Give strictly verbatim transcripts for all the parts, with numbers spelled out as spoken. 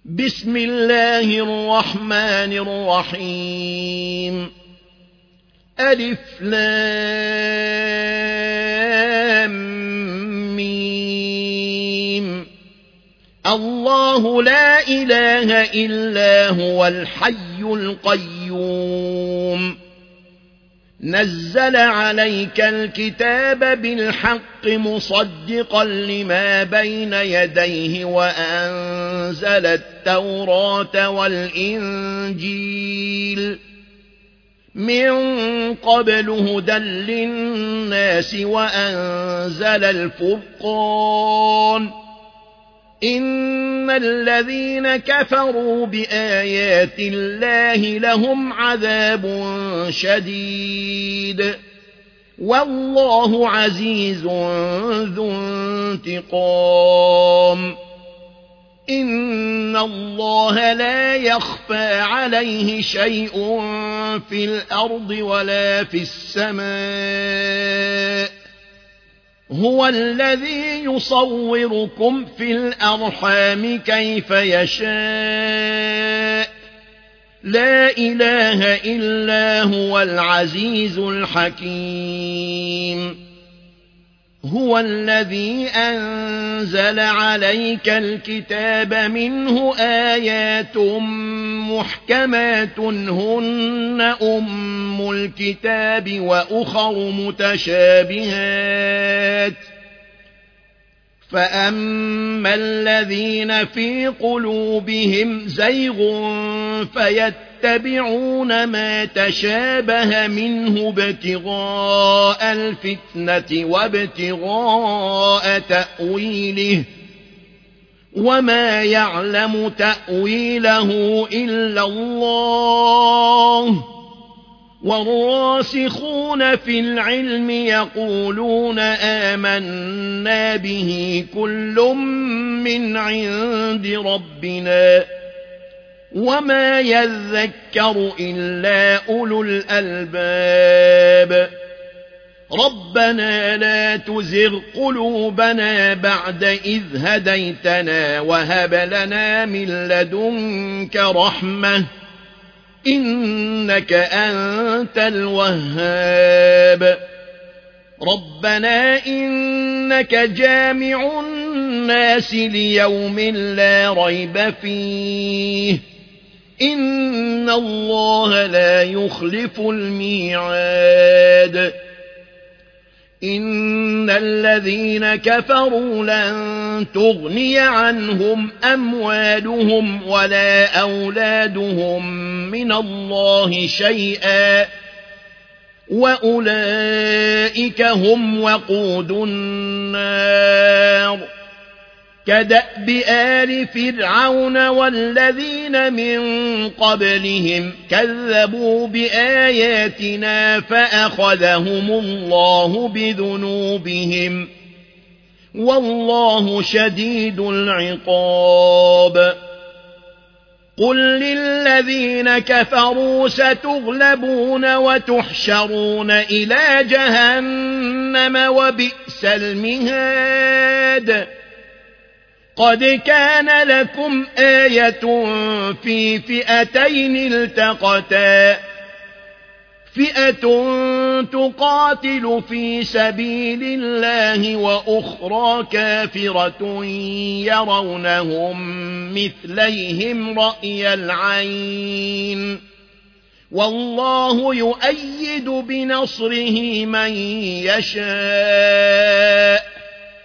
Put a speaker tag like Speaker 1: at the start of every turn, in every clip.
Speaker 1: بسم الله الرحمن الرحيم. ألف لام ميم. الله لا إله إلا هو الحي القيوم. نزل عليك الكتاب بالحق مصدقا لما بين يديه وأنزل التوراة والإنجيل من قبل هدى للناس وأنزل الفرقان. إن الذين كفروا بآيات الله لهم عذاب شديد والله عزيز ذو انتقام. إن الله لا يخفى عليه شيء في الأرض ولا في السماء. هو الذي يصوركم في الأرحام كيف يشاء. لا إله إلا هو العزيز الحكيم. هو الذي أنزل عليك الكتاب منه آيات محكمات هن أم الكتاب وأخر متشابهات. فأما الذين في قلوبهم زيغ فيتبعون ما تشابه منه ابتغاء الفتنة وابتغاء تأويله وما يعلم تأويله إلا الله. والراسخون في العلم يقولون آمنا به كل من عند ربنا وما يذكر إلا أولو الألباب. ربنا لا تزغ قلوبنا بعد إذ هديتنا وهب لنا من لدنك رحمة إنك أنت الوهاب. ربنا إنك جامع الناس ليوم لا ريب فيه إن الله لا يخلف الميعاد. إن الذين كفروا لن تغني عنهم أموالهم ولا أولادهم من الله شيئا وأولئك هم وقود النار. كدأب آل فرعون والذين من قبلهم كذبوا بآياتنا فأخذهم الله بذنوبهم والله شديد العقاب. قل للذين كفروا ستغلبون وتحشرون إلى جهنم وبئس المهاد. قد كان لكم آية في فئتين التقتا فئة تقاتل في سبيل الله وأخرى كافرة يرونهم مثليهم رأي العين والله يؤيد بنصره من يشاء.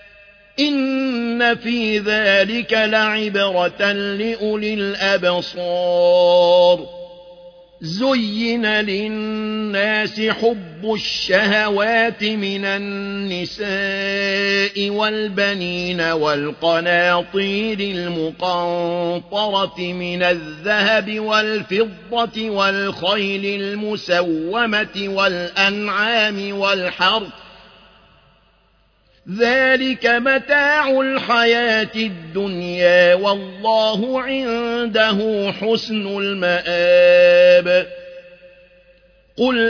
Speaker 1: إن في ذلك لعبرة لأولي الأبصار. زين للناس حب الشهوات من النساء والبنين والقناطير المقنطرة من الذهب والفضة والخيل المسومة والأنعام والحرث ذلك متاع الحياة الدنيا والله عنده حسن المآب. قل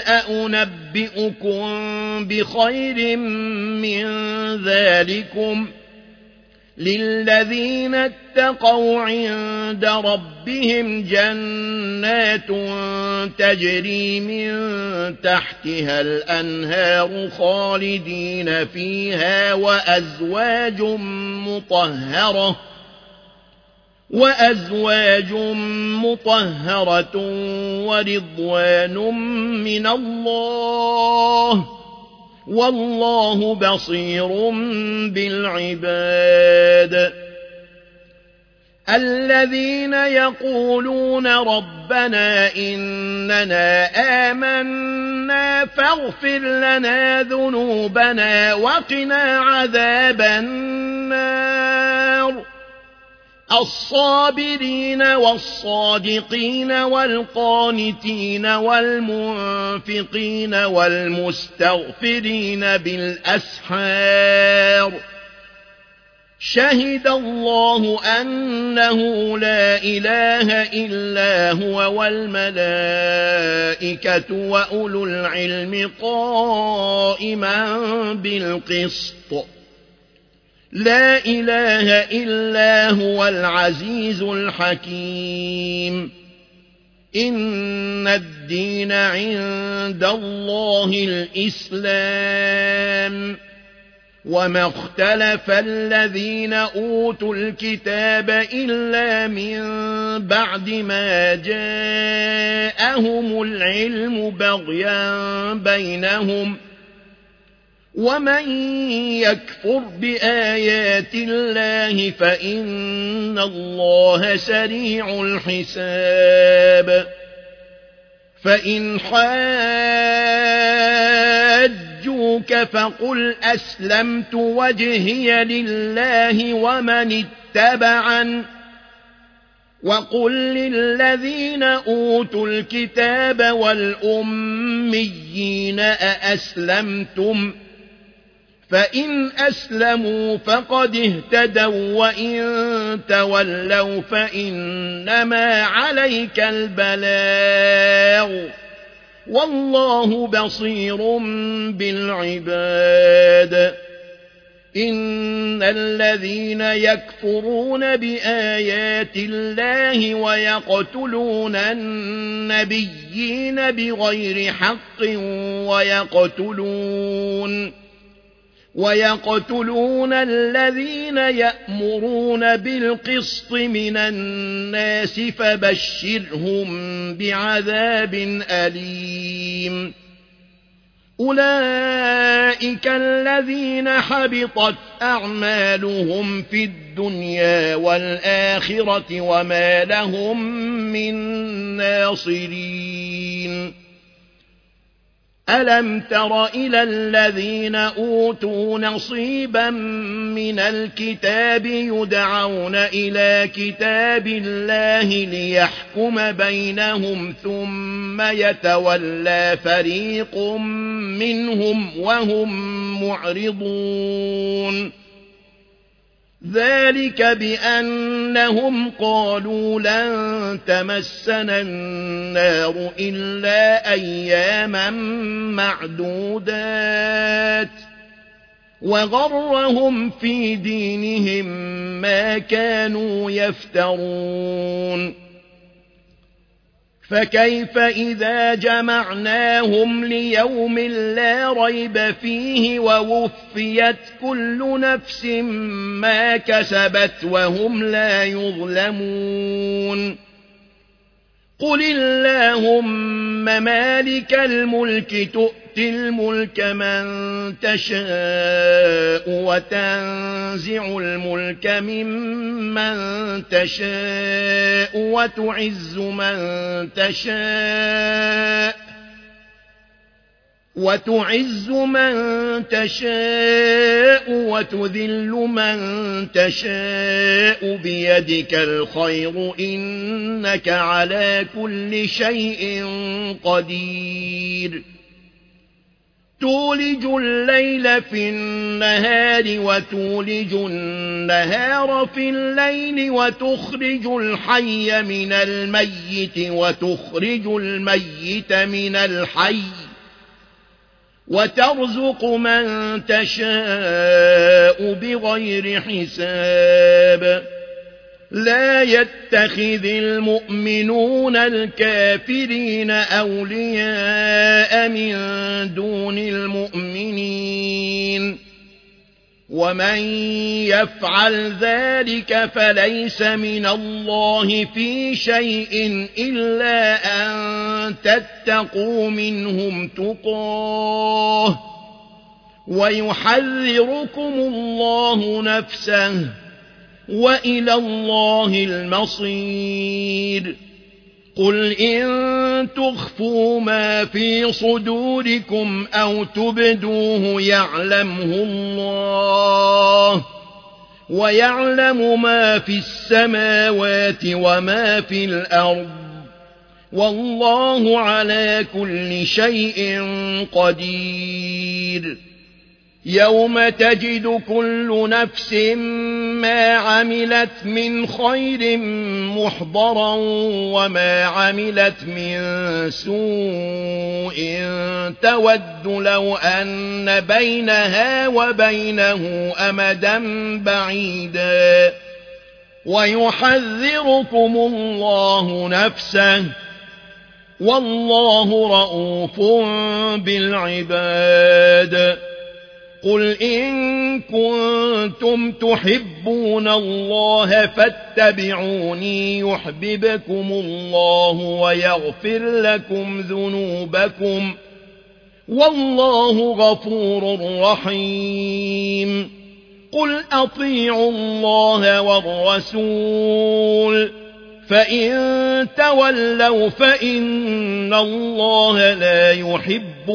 Speaker 1: أأنبئكم بخير من ذلكم للذين اتقوا عند ربهم جنات تجري من تحتها الأنهار خالدين فيها وأزواج مطهرة وأزواج مطهرة ورضوان من الله والله بصير بالعباد الذين يقولون ربنا إننا آمنا فاغفر لنا ذنوبنا وقنا عذاب النار الصابرين والصادقين والقانتين والمنفقين والمستغفرين بالأسحار شهد الله أنه لا إله إلا هو والملائكة وأولو العلم قائما بالقسط لا إله إلا هو العزيز الحكيم إن الدين عند الله الإسلام وما اختلف الذين أوتوا الكتاب إلا من بعد ما جاءهم العلم بغيا بينهم ومن يكفر بآيات الله فإن الله سريع الحساب فإن حاجوك فقل أسلمت وجهي لله ومن اتبعن وقل للذين أوتوا الكتاب والأميين أأسلمتم فإن أسلموا فقد اهتدوا وإن تولوا فإنما عليك البلاغ والله بصير بالعباد إن الذين يكفرون بآيات الله ويقتلون النبيين بغير حق ويقتلون ويقتلون الذين يأمرون بالقسط من الناس فبشرهم بعذاب أليم أولئك الذين حبطت أعمالهم في الدنيا والآخرة وما لهم من ناصرين ألم تر إلى الذين أوتوا نصيبا من الكتاب يدعون إلى كتاب الله ليحكم بينهم ثم يتولى فريق منهم وهم معرضون ذلك بأنهم قالوا لن تمسنا النار إلا أياما معدودات وغرهم في دينهم ما كانوا يفترون فكيف إذا جمعناهم ليوم لا ريب فيه ووفيت كل نفس ما كسبت وهم لا يظلمون قل اللهم مالك الملك تؤتي الملك من تشاء وتنزع الملك ممن تشاء وتعز من تشاء وتعز من تشاء وتذل من تشاء بيدك الخير إنك على كل شيء قدير تولج الليل في النهار وتولج النهار في الليل وتخرج الحي من الميت وتخرج الميت من الحي وترزق من تشاء بغير حساب لا يتخذ المؤمنون الكافرين أولياء من دون المؤمنين ومن يفعل ذلك فليس من الله في شيء إلا أن تتقوا منهم تقاه ويحذركم الله نفسه وإلى الله المصير قل إن تخفوا ما في صدوركم أو تبدوه يعلمه الله ويعلم ما في السماوات وما في الأرض والله على كل شيء قدير يوم تجد كل نفس ما عملت من خير محضرا وما عملت من سوء تود لو أن بينها وبينه أمدا بعيدا ويحذركم الله نفسه والله رؤوف بالعباد قل إن كنتم تحبون الله فاتبعوني يحببكم الله ويغفر لكم ذنوبكم والله غفور رحيم قل أطيعوا الله والرسول فإن تولوا فإن الله لا يحب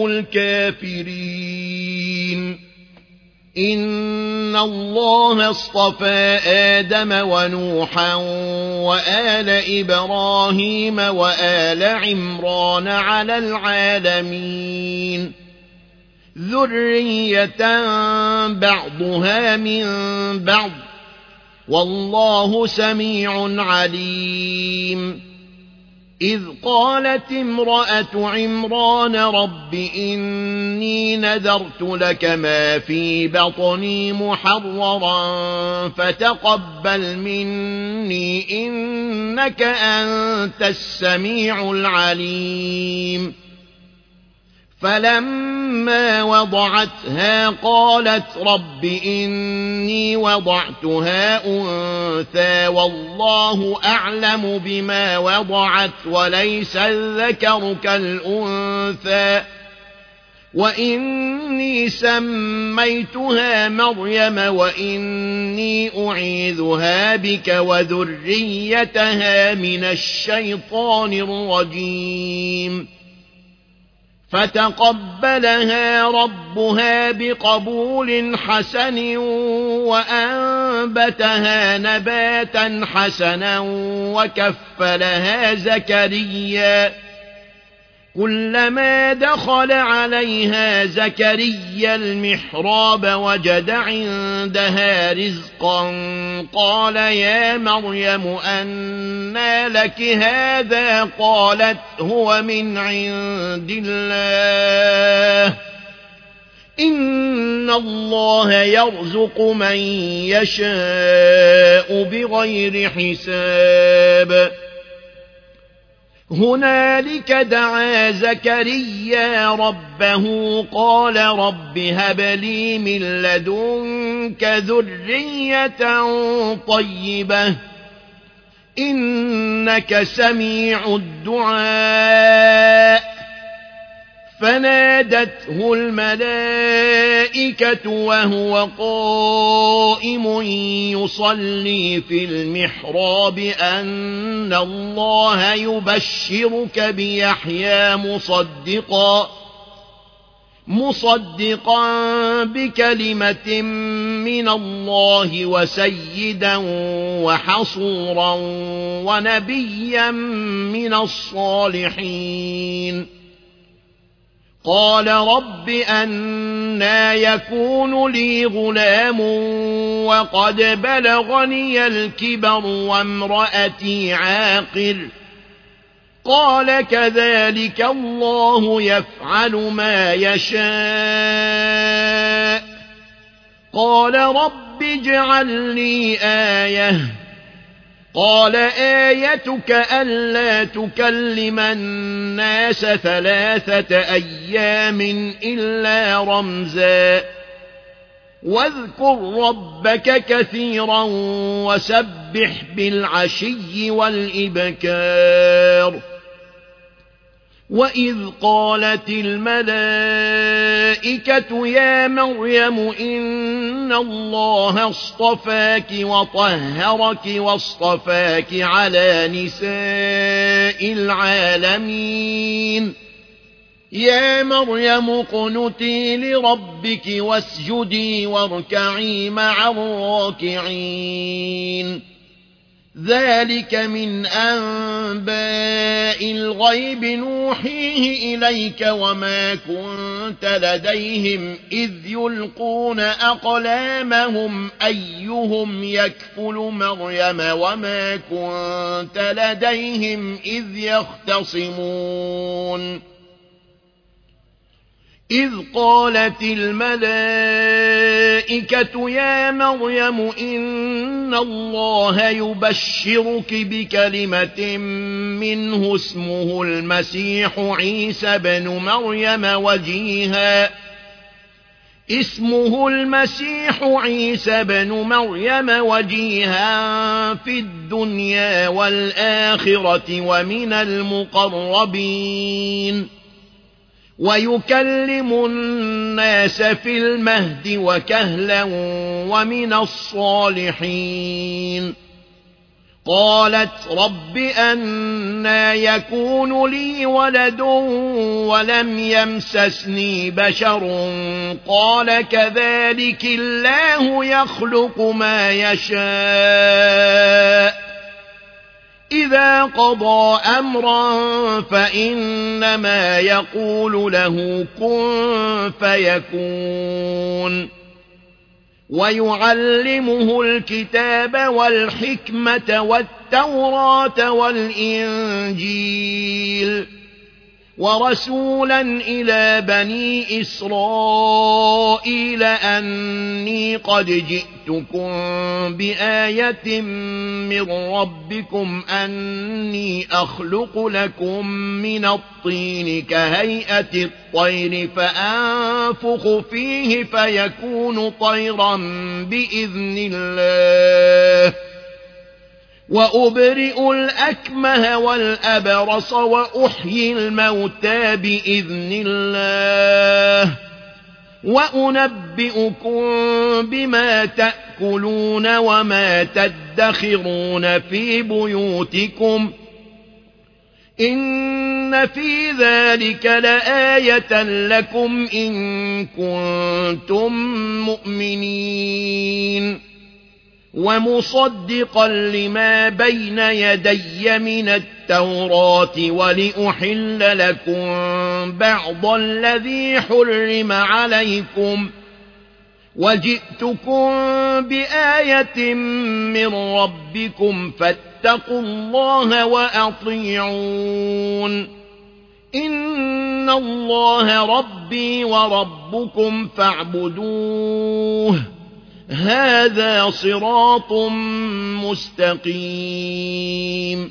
Speaker 1: الكافرين إن الله اصطفى آدم ونوحا وآل إبراهيم وآل عمران على العالمين ذرية بعضها من بعض والله سميع عليم إذ قالت امرأة عمران رب إني نذرت لك ما في بطني محررا فتقبل مني إنك أنت السميع العليم فلما وضعتها قالت رب إني وضعتها أنثى والله أعلم بما وضعت وليس الذكر كالأنثى وإني سميتها مريم وإني أعيذها بك وذريتها من الشيطان الرجيم فتقبلها ربها بقبول حسن وأنبتها نباتا حسنا وكفلها زكريا كلما دخل عليها زكريا المحراب وجد عندها رزقا قال يا مريم أنى لك هذا قالت هو من عند الله إن الله يرزق من يشاء بغير حساب هنالك دعا زكريا ربه قال رب هب لي من لدنك ذرية طيبة إنك سميع الدعاء فنادته الملائكة وهو قائم يصلي في المحراب أن الله يبشرك بيحيى مصدقا مصدقا بكلمة من الله وسيدا وحصورا ونبيا من الصالحين قال رب أنى يكون لي غلام وقد بلغني الكبر وامرأتي عاقر قال كذلك الله يفعل ما يشاء قال رب اجعل لي آية قال آيتك ألا تكلم الناس ثلاثة أيام إلا رمزا واذكر ربك كثيرا وسبح بالعشي والإبكار وإذ قالت الملائكة يا مريم إن الله اصطفاك وطهرك واصطفاك على نساء العالمين يا مريم اقنتي لربك واسجدي واركعي مع الراكعين ذلك من أنباء الغيب نوحيه إليك وما كنت لديهم إذ يلقون أقلامهم أيهم يكفل مريم وما كنت لديهم إذ يختصمون إذ قالت الملائكة يا مريم إن الله يبشرك بكلمة منه اسمه المسيح عيسى بن مريم وجيها اسمه المسيح عيسى بن مريم وجيها في الدنيا والآخرة ومن المقربين ويكلم الناس في المهد وكهلا ومن الصالحين قالت رب أنى يكون لي ولد ولم يمسسني بشر قال كذلك الله يخلق ما يشاء إذا قضى أمرا فإنما يقول له كن فيكون ويعلمه الكتاب والحكمة والتوراة والإنجيل ورسولا إلى بني إسرائيل أني قد جئتكم بآية من ربكم أني أخلق لكم من الطين كهيئة الطير فأنفخ فيه فيكون طيرا بإذن الله وأبرئ الأكمه والأبرص وأحيي الموتى بإذن الله وأنبئكم بما تأكلون وما تدخرون في بيوتكم إن في ذلك لآية لكم إن كنتم مؤمنين ومصدقا لما بين يدي من التوراة ولأحل لكم بعض الذي حرم عليكم وجئتكم بآية من ربكم فاتقوا الله وأطيعون إن الله ربي وربكم فاعبدوه هذا صراط مستقيم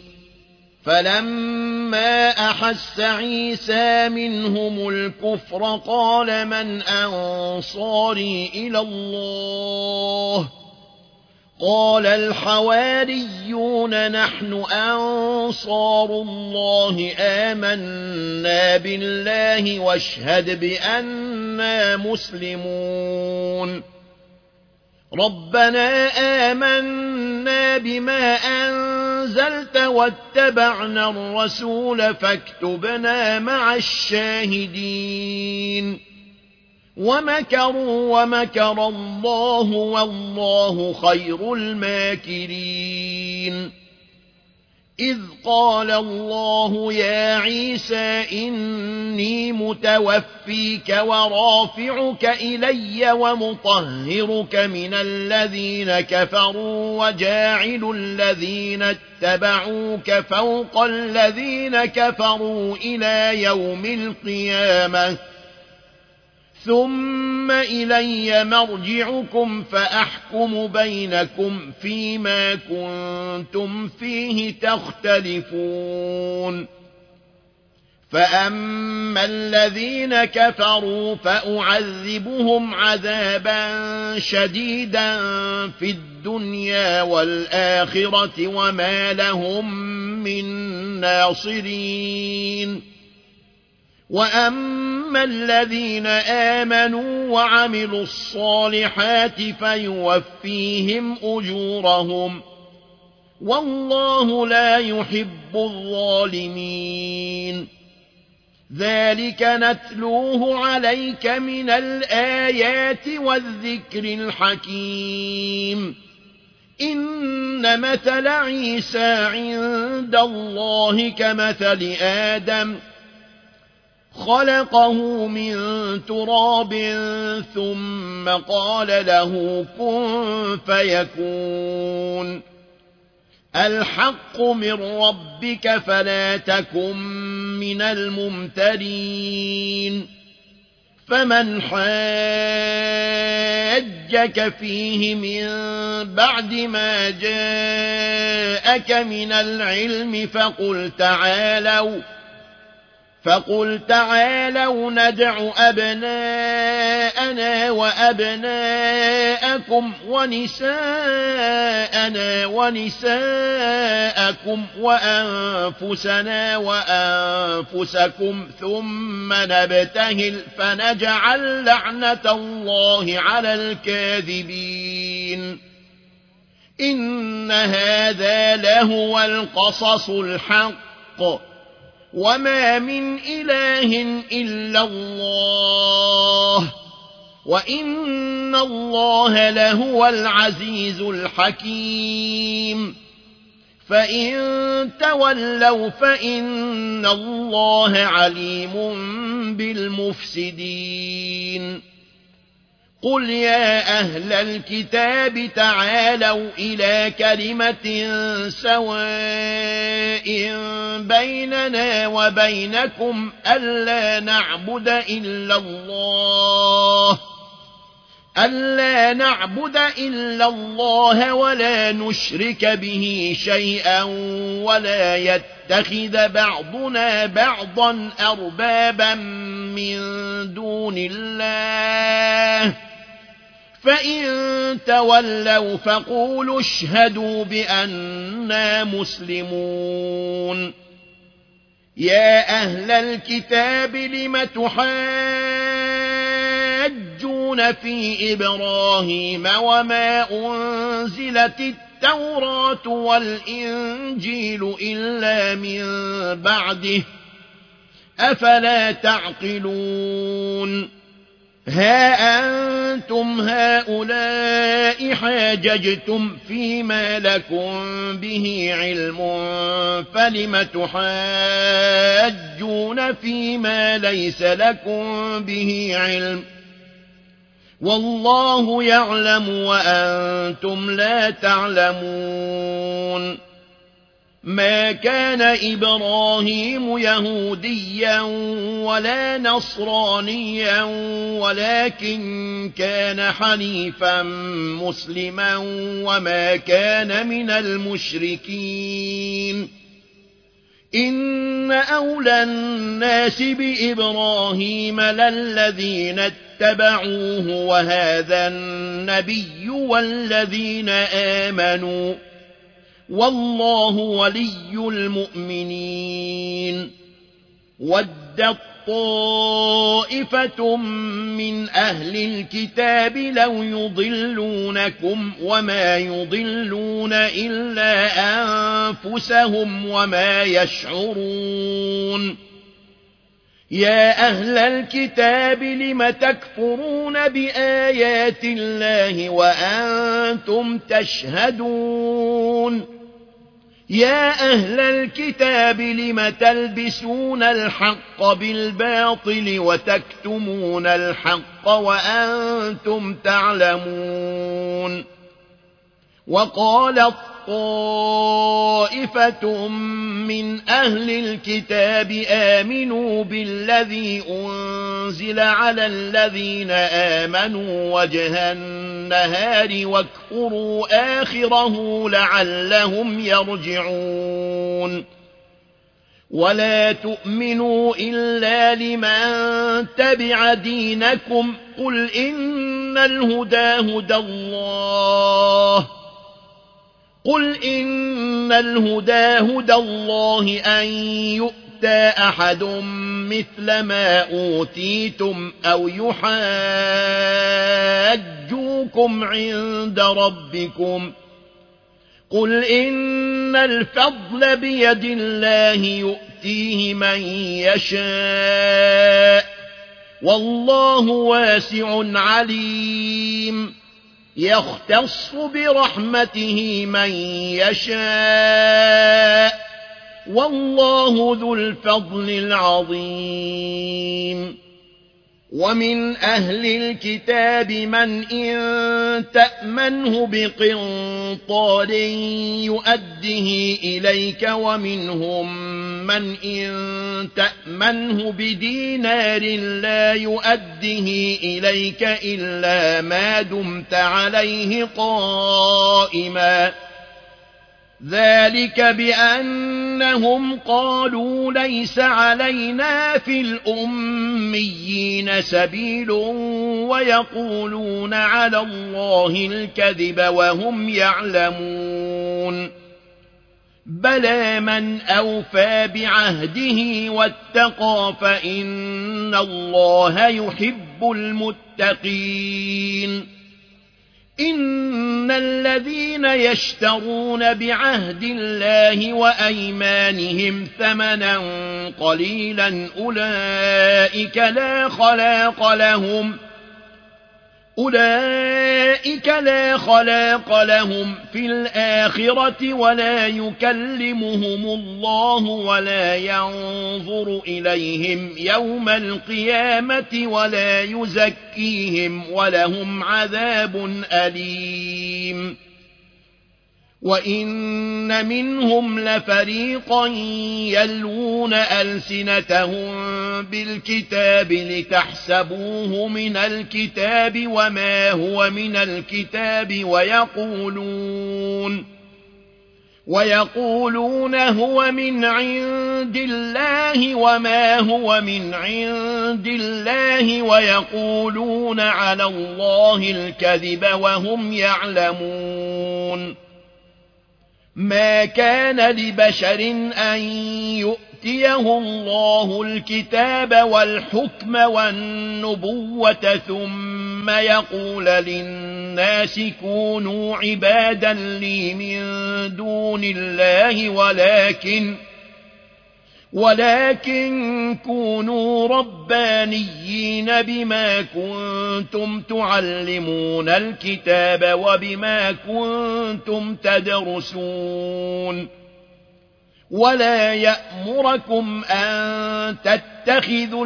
Speaker 1: فلما أحس عيسى منهم الكفر قال من أنصاري إلى الله قال الحواريون نحن أنصار الله آمنا بالله واشهد بأننا مسلمون ربنا آمنا بما أنزلت واتبعنا الرسول فاكتبنا مع الشاهدين ومكروا ومكر الله والله خير الماكرين إذ قال الله يا عيسى إني متوفيك ورافعك إلي ومطهرك من الذين كفروا وجاعل الذين اتبعوك فوق الذين كفروا إلى يوم القيامة ثم إلي مرجعكم فأحكم بينكم فيما كنتم فيه تختلفون فأما الذين كفروا فأعذبهم عذابا شديدا في الدنيا والآخرة وما لهم من ناصرين وأما الذين آمنوا وعملوا الصالحات فيوفيهم أجورهم والله لا يحب الظالمين ذلك نتلوه عليك من الآيات والذكر الحكيم إن مثل عيسى عند الله كمثل آدم خلقه من تراب ثم قال له كن فيكون الحق من ربك فلا تكن من الممترين فمن حاجك فيه من بعد ما جاءك من العلم فقل تعالوا فقل تعالوا ندع أبناءنا وأبناءكم ونساءنا ونساءكم وأنفسنا وأنفسكم ثم نبتهل فنجعل لعنة الله على الكاذبين إن هذا لهو القصص الحق وما من إله إلا الله وإن الله لهو العزيز الحكيم فإن تولوا فإن الله عليم بالمفسدين قل يا أهل الكتاب تعالوا إلى كلمة سواء بيننا وبينكم ألا نعبد إلا الله ألا نعبد إلا الله ولا نشرك به شيئا ولا يتخذ بعضنا بعضا أربابا من دون الله فإن تولوا فقولوا اشهدوا بأننا مسلمون يا أهل الكتاب لم تحاجون في إبراهيم وما أنزلت التوراة والإنجيل إلا من بعده أفلا تعقلون ها أنتم هؤلاء حاججتم فيما لكم به علم فلم تحاجون فيما ليس لكم به علم والله يعلم وأنتم لا تعلمون ما كان إبراهيم يهوديا ولا نصرانيا ولكن كان حنيفا مسلما وما كان من المشركين إن أولى الناس بإبراهيم للذين اتبعوه وهذا النبي والذين آمنوا والله ولي المؤمنين ودت طائفة من أهل الكتاب لو يضلونكم وما يضلون إلا أنفسهم وما يشعرون يا أهل الكتاب لم تكفرون بآيات الله وأنتم تشهدون يا أهل الكتاب لم تلبسون الحق بالباطل وتكتمون الحق وأنتم تعلمون وقالت طائفة من أهل الكتاب آمنوا بالذي أنزل على الذين آمنوا وجه النهار واكفروا آخره لعلهم يرجعون ولا تؤمنوا إلا لمن تبع دينكم قل إن الهدى هدى الله قل إن الهدى هدى الله أن يؤتى أحد مثل ما أوتيتم أو يحاجوكم عند ربكم قل إن الفضل بيد الله يؤتيه من يشاء والله واسع عليم يختص برحمته من يشاء والله ذو الفضل العظيم ومن أهل الكتاب من إن تأمنه بقنطار يؤده إليك ومنهم من إن تأمنه بدينار لا يؤده إليك إلا ما دمت عليه قائما ذلك بأنهم قالوا ليس علينا في الأميين سبيل ويقولون على الله الكذب وهم يعلمون بلى من أوفى بعهده واتقى فإن الله يحب المتقين إن الذين يشترون بعهد الله وأيمانهم ثمنا قليلا أولئك لا خلاق لهم أولئك لا خلاق لهم في الآخرة ولا يكلمهم الله ولا ينظر إليهم يوم القيامة ولا يزكيهم ولهم عذاب أليم وإن منهم لفريقا يلوون ألسنتهم بالكتاب لتحسبوه من الكتاب وما هو من الكتاب ويقولون ويقولون هو من عند الله وما هو من عند الله ويقولون على الله الكذب وهم يعلمون ما كان لبشر أن يؤتيه الله الكتاب والحكم والنبوة ثم يقول للناس كونوا عبادا لي من دون الله ولكن ولكن كونوا ربانيين بما كنتم تعلمون الكتاب وبما كنتم تدرسون ولا يأمركم أن تتخذوا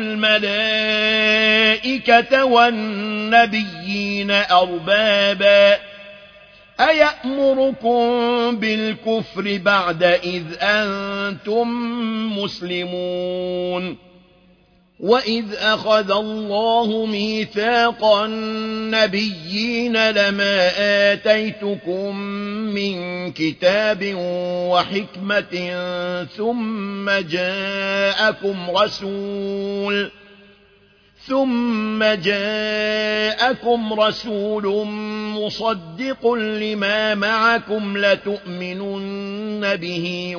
Speaker 1: الملائكة والنبيين أربابا أيأمركم بالكفر بعد إذ أنتم مسلمون وإذ أخذ الله ميثاق النبيين لما آتيتكم من كتاب وحكمة ثم جاءكم رسول ثم جاءكم رسول مصدق لما معكم لتؤمنن به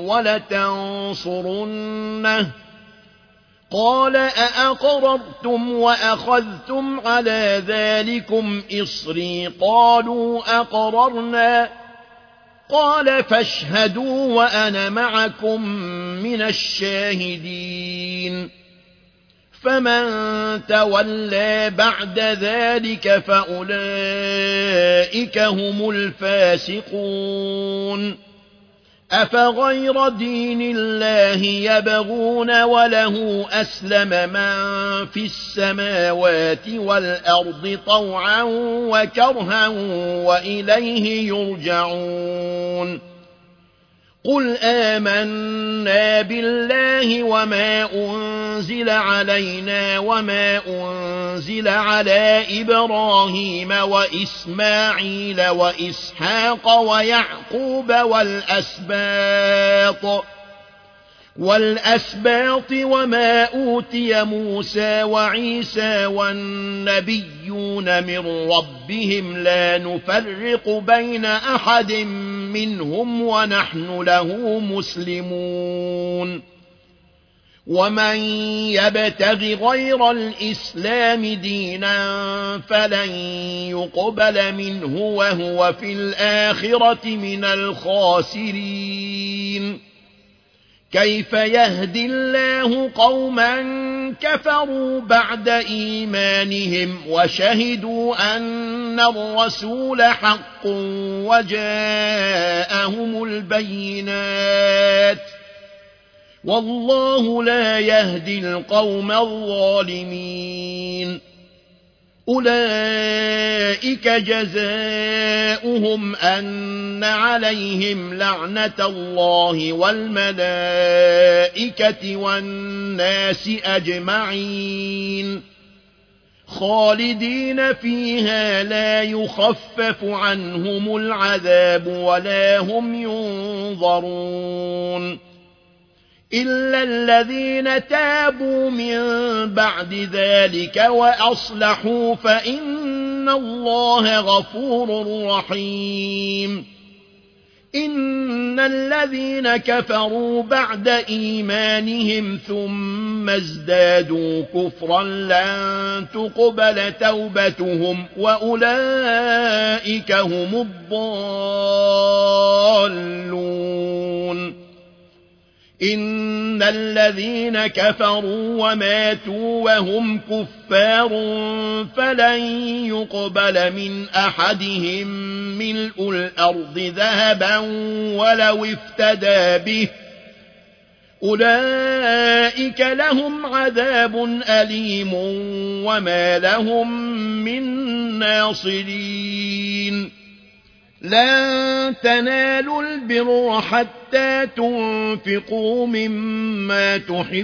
Speaker 1: ولتنصرنه قال أأقررتم وأخذتم على ذلكم إصري قالوا أقررنا قال فاشهدوا وأنا معكم من الشاهدين فمن تولى بعد ذلك فأولئك هم الفاسقون أفغير دين الله يبغون وله أسلم من في السماوات والأرض طوعا وكرها وإليه يرجعون قل آمنا بالله وما أنزل علينا وما أنزل على إبراهيم وإسماعيل وإسحاق ويعقوب والأسباط والأسباط وما أوتي موسى وعيسى والنبيون من ربهم لا نفرق بين أحد منهم ونحن له مسلمون ومن يبتغ غير الإسلام دينا فلن يقبل منه وهو في الآخرة من الخاسرين كيف يهدي الله قوما كفروا بعد إيمانهم وشهدوا أن الرسول حق وجاءهم البينات والله لا يهدي القوم الظالمين أولئك جزاؤهم أن عليهم لعنة الله والملائكة والناس أجمعين خالدين فيها لا يخفف عنهم العذاب ولا هم ينظرون إلا الذين تابوا من بعد ذلك وأصلحوا فإن الله غفور رحيم إن الذين كفروا بعد إيمانهم ثم ازدادوا كفرا لن تقبل توبتهم وأولئك هم الضالون إن الذين كفروا وماتوا وهم كفار فلن يقبل من أحدهم ملء الأرض ذهبا ولو افتدى به أولئك لهم عذاب أليم وما لهم من ناصرين لن تنالوا البر حتى تنفقوا مما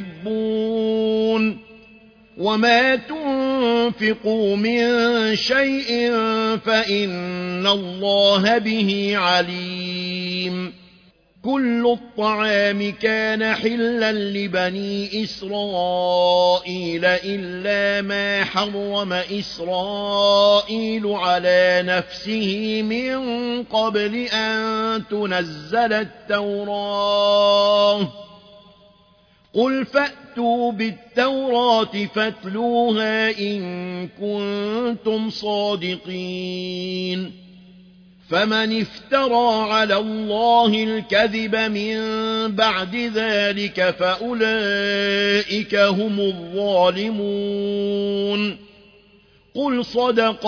Speaker 1: تحبون وما تنفقوا من شيء فإن الله به عليم كل الطعام كان حلا لبني إسرائيل إلا ما حرم إسرائيل على نفسه من قبل أن تنزل التوراة قل فأتوا بالتوراة فاتلوها إن كنتم صادقين فمن افترى على الله الكذب من بعد ذلك فأولئك هم الظالمون قل صدق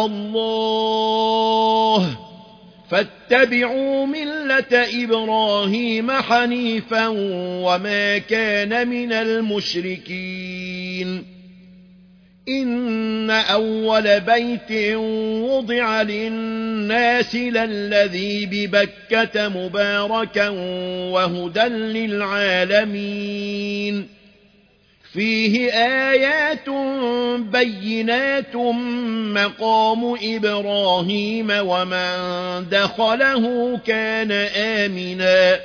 Speaker 1: الله فاتبعوا ملة إبراهيم حنيفا وما كان من المشركين إن أول بيت وضع للناس للذي ببكة مباركا وهدى للعالمين فيه آيات بينات مقام إبراهيم ومن دخله كان آمنا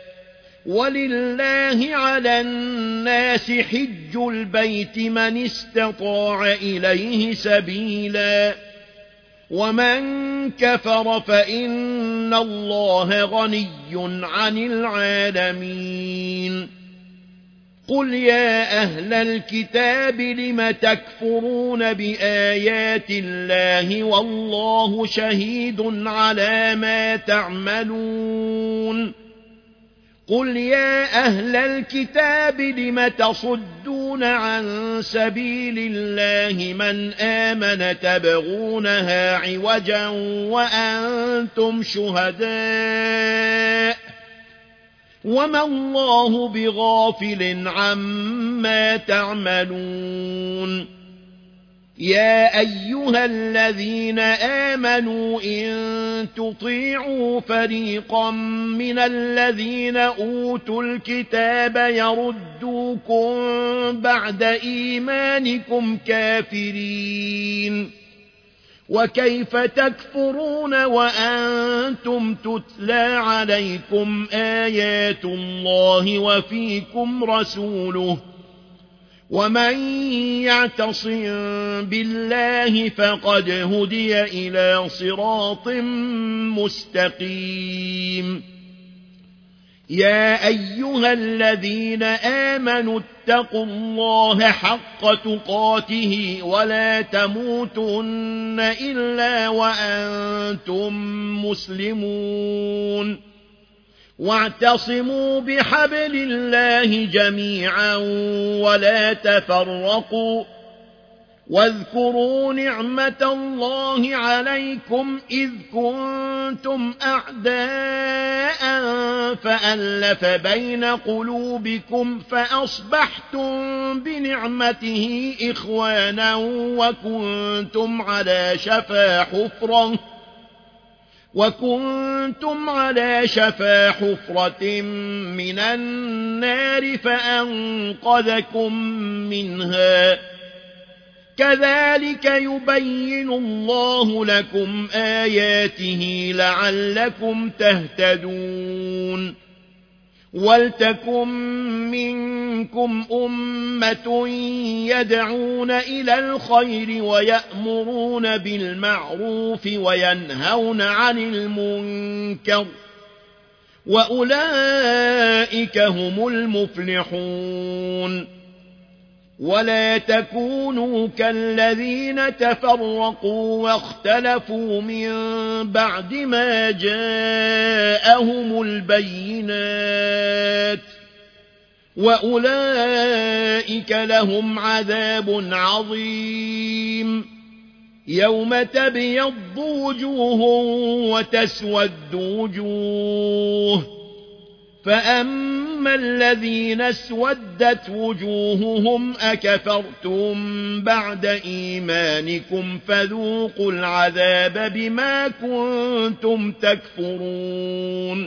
Speaker 1: ولله على الناس حج البيت من استطاع إليه سبيلا ومن كفر فإن الله غني عن العالمين قل يا أهل الكتاب لم تكفرون بآيات الله والله شهيد على ما تعملون قل يا أهل الكتاب لم تصدون عن سبيل الله من آمن تبغونها عوجا وأنتم شهداء وما الله بغافل عما تعملون يا أيها الذين آمنوا إن تطيعوا فريقا من الذين أوتوا الكتاب يردوكم بعد إيمانكم كافرين وكيف تكفرون وأنتم تتلى عليكم آيات الله وفيكم رسوله ومن يعتصم بالله فقد هدي إلى صراط مستقيم يا أيها الذين آمنوا اتقوا الله حق تقاته ولا تموتن إلا وأنتم مسلمون واعتصموا بحبل الله جميعا ولا تفرقوا واذكروا نعمة الله عليكم إذ كنتم أعداء فألف بين قلوبكم فأصبحتم بنعمته إخوانا وكنتم على شفا حفرة وكنتم على شفا حفرة من النار فأنقذكم منها كذلك يبين الله لكم آياته لعلكم تهتدون ولتكن منكم أمة يدعون إلى الخير ويأمرون بالمعروف وينهون عن المنكر وأولئك هم المفلحون ولا تكونوا كالذين تفرقوا واختلفوا من بعد ما جاءهم البينات وأولئك لهم عذاب عظيم يوم تبيض وجوه وتسود وجوه فأما الذين اسودت وجوههم أكفرتم بعد إيمانكم فذوقوا العذاب بما كنتم تكفرون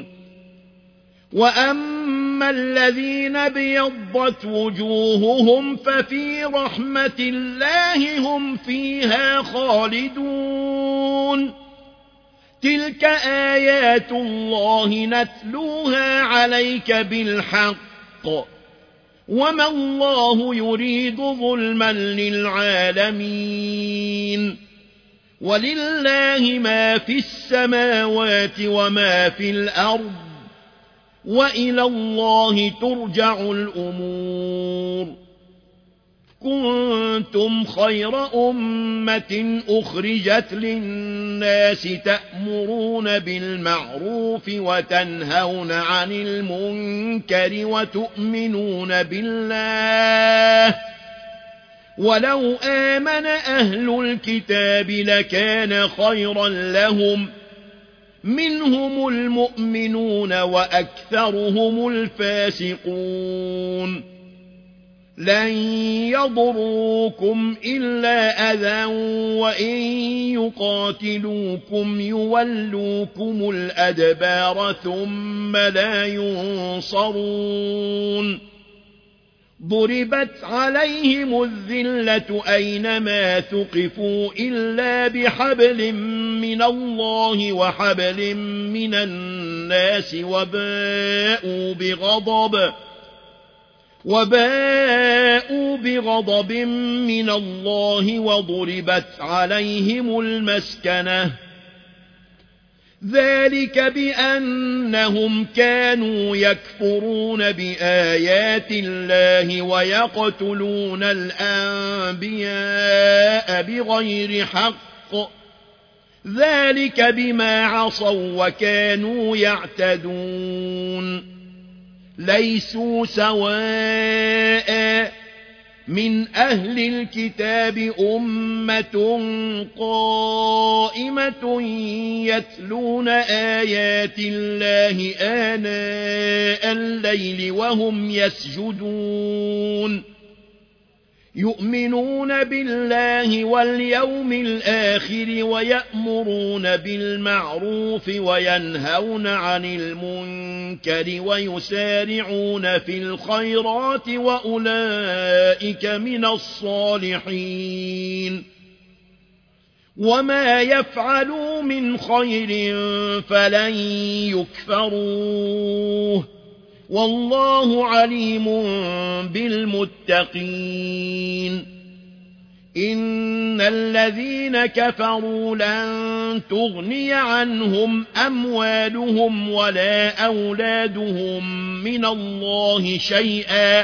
Speaker 1: وأما الذين بيضت وجوههم ففي رحمة الله هم فيها خالدون تلك آيات الله نتلوها عليك بالحق وما الله يريد ظلما للعالمين ولله ما في السماوات وما في الأرض وإلى الله ترجع الأمور كنتم خير أمة أخرجت للناس تأمرون بالمعروف وتنهون عن المنكر وتؤمنون بالله ولو آمن أهل الكتاب لكان خيرا لهم منهم المؤمنون وأكثرهم الفاسقون لن يضروكم إلا أذى وإن يقاتلوكم يولوكم الأدبار ثم لا ينصرون ضربت عليهم الذلة أينما ثقفوا إلا بحبل من الله وحبل من الناس وباءوا بغضب وباءوا بغضب من الله وضربت عليهم المسكنة ذلك بأنهم كانوا يكفرون بآيات الله ويقتلون الأنبياء بغير حق ذلك بما عصوا وكانوا يعتدون ليسوا سواء من أهل الكتاب أمة قائمة يتلون آيات الله آناء الليل وهم يسجدون يؤمنون بالله واليوم الآخر ويأمرون بالمعروف وينهون عن المنكر ويسارعون في الخيرات وأولئك من الصالحين وما يفعلوا من خير فلن يكفروه والله عليم بالمتقين إن الذين كفروا لن تغني عنهم أموالهم ولا أولادهم من الله شيئا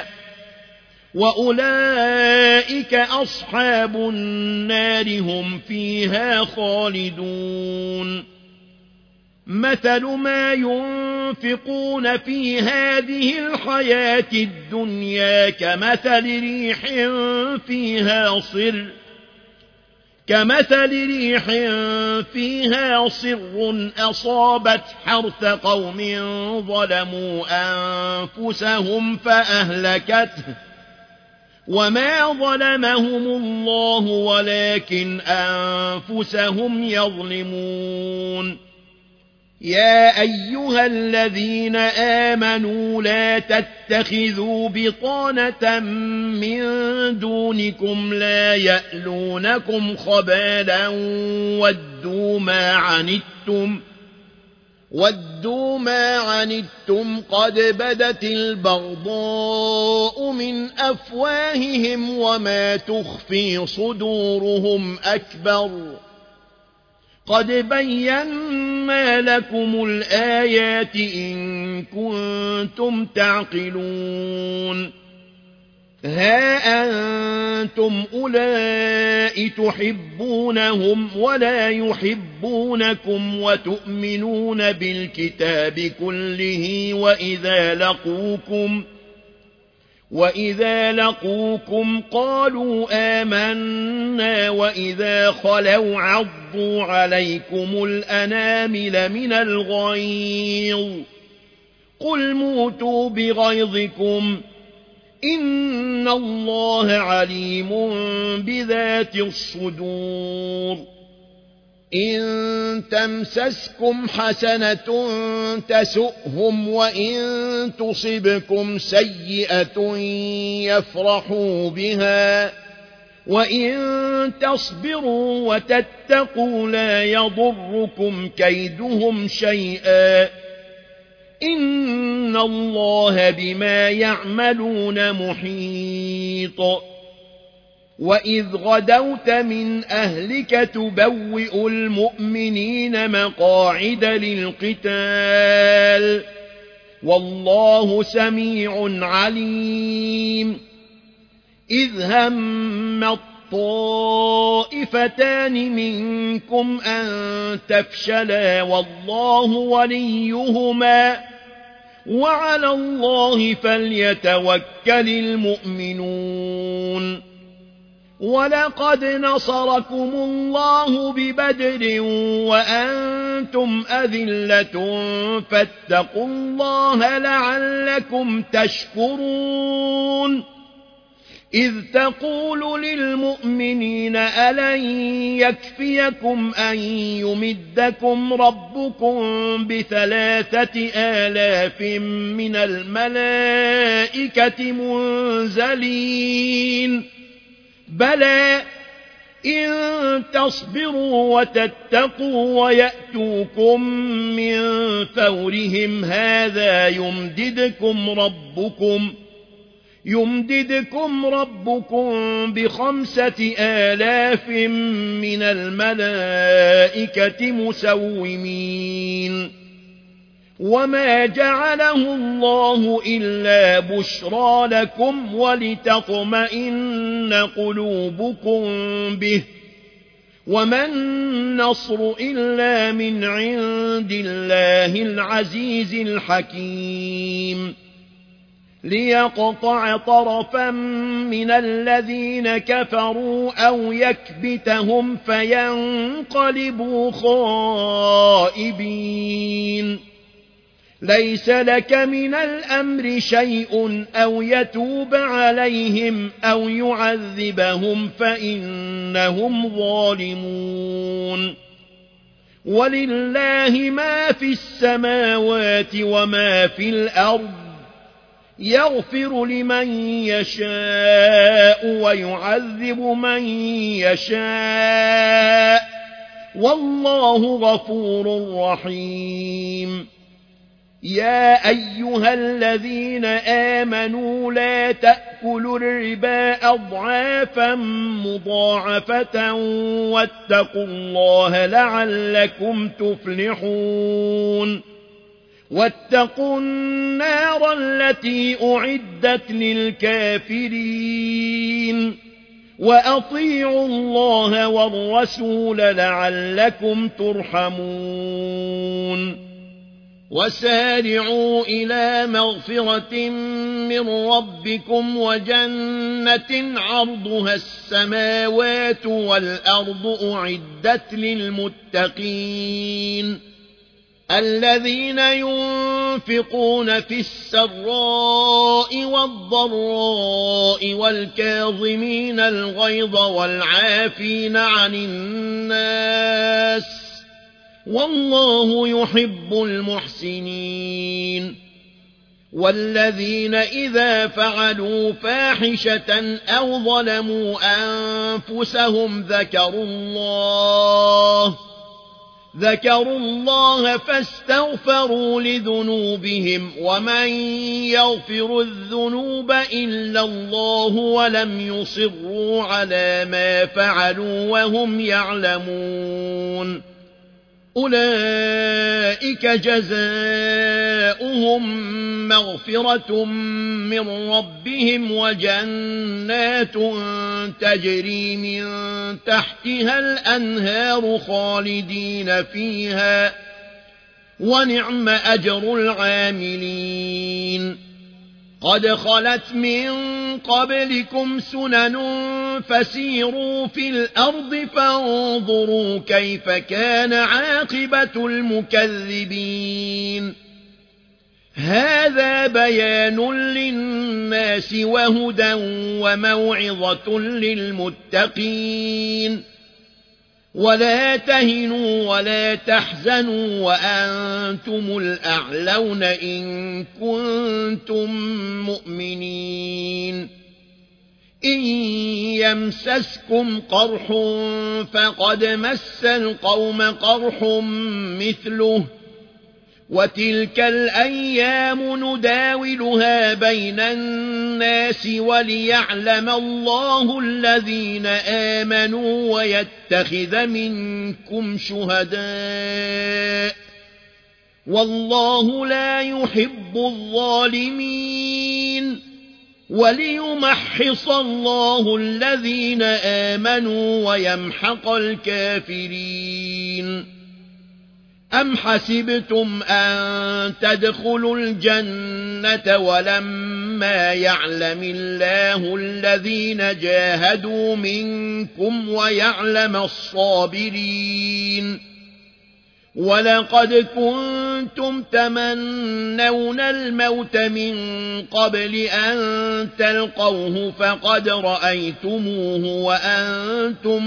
Speaker 1: وأولئك أصحاب النار هم فيها خالدون مثل ما ينفقون في هذه الحياة الدنيا كمثل ريح فيها صر كمثل ريح فيها صر أصابت حرث قوم ظلموا أنفسهم فأهلكته وما ظلمهم الله ولكن أنفسهم يظلمون يا أيها الذين آمنوا لا تتخذوا بطانة من دونكم لا يألونكم خبالا ودوا ما عنتم ودوا ما عنتم قد بدت البغضاء من أفواههم وما تخفي صدورهم أكبر قد بينا لكم الآيات إن كنتم تعقلون ها أنتم أولئك تحبونهم ولا يحبونكم وتؤمنون بالكتاب كله وإذا لقوكم وإذا لقوكم قالوا آمنا وإذا خلوا عضوا عليكم الأنامل من الغيظ قل موتوا بغيظكم إن الله عليم بذات الصدور إن تمسسكم حسنة تسؤهم وإن تصبكم سيئة يفرحوا بها وإن تصبروا وتتقوا لا يضركم كيدهم شيئا إن الله بما يعملون محيط وإذ غدوت من أهلك تبوئ المؤمنين مقاعد للقتال والله سميع عليم إذ هم الطائفتان منكم أن تفشلا والله وليهما وعلى الله فليتوكل المؤمنون ولقد نصركم الله ببدر وأنتم أذلة فاتقوا الله لعلكم تشكرون إذ تقول للمؤمنين ألن يكفيكم أن يمدكم ربكم بثلاثة آلاف من الملائكة منزلين بلى إن تصبروا وتتقوا ويأتوكم من فورهم هذا يمددكم ربكم يمددكم ربكم بخمسة آلاف من الملائكة مسومين وما جعله الله إلا بشرى لكم ولتطمئن قلوبكم به وما النصر إلا من عند الله العزيز الحكيم ليقطع طرفا من الذين كفروا أو يكبتهم فينقلبوا خائبين ليس لك من الأمر شيء أو يتوب عليهم أو يعذبهم فإنهم ظالمون ولله ما في السماوات وما في الأرض يغفر لمن يشاء ويعذب من يشاء والله غفور رحيم يا أيها الذين آمنوا لا تأكلوا الربا أضعافا مضاعفة واتقوا الله لعلكم تفلحون واتقوا النار التي أعدت للكافرين وأطيعوا الله والرسول لعلكم ترحمون وسارعوا إلى مغفرة من ربكم وجنة عرضها السماوات والأرض أعدت للمتقين الذين ينفقون في السراء والضراء والكاظمين الغيظ والعافين عن الناس والله يحب المحسنين والذين إذا فعلوا فاحشة أو ظلموا أنفسهم ذكروا الله ذكروا الله فاستغفروا لذنوبهم ومن يغفر الذنوب إلا الله ولم يصروا على ما فعلوا وهم يعلمون أولئك جزاؤهم مغفرة من ربهم وجنات تجري من تحتها الأنهار خالدين فيها ونعم أجر العاملين قد خلت من قبلكم سنن فسيروا في الأرض فانظروا كيف كان عاقبة المكذبين هذا بيان للناس وهدى وموعظة للمتقين ولا تهنوا ولا تحزنوا وأنتم الأعلون إن كنتم مؤمنين إن يمسسكم قرح فقد مس القوم قرح مثله وتلك الأيام نداولها بين الناس وليعلم الله الذين آمنوا ويتخذ منكم شهداء والله لا يحب الظالمين وليمحص الله الذين آمنوا ويمحق الكافرين أم حسبتم أن تدخلوا الجنة ولما يعلم الله الذين جاهدوا منكم ويعلم الصابرين ولقد كنتم تمنون الموت من قبل أن تلقوه فقد رأيتموه وأنتم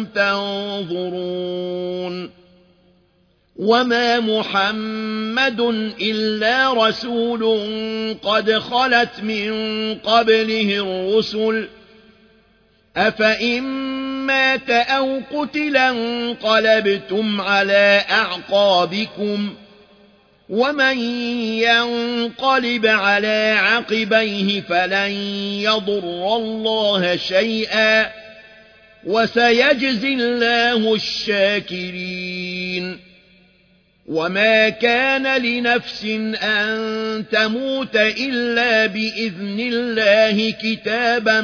Speaker 1: تنظرون وما محمد إلا رسول قد خلت من قبله الرسل أفإن مات أو قتل انقلبتم على أعقابكم ومن ينقلب على عقبيه فلن يضر الله شيئا وسيجزي الله الشاكرين وما كان لنفس أن تموت إلا بإذن الله كتابا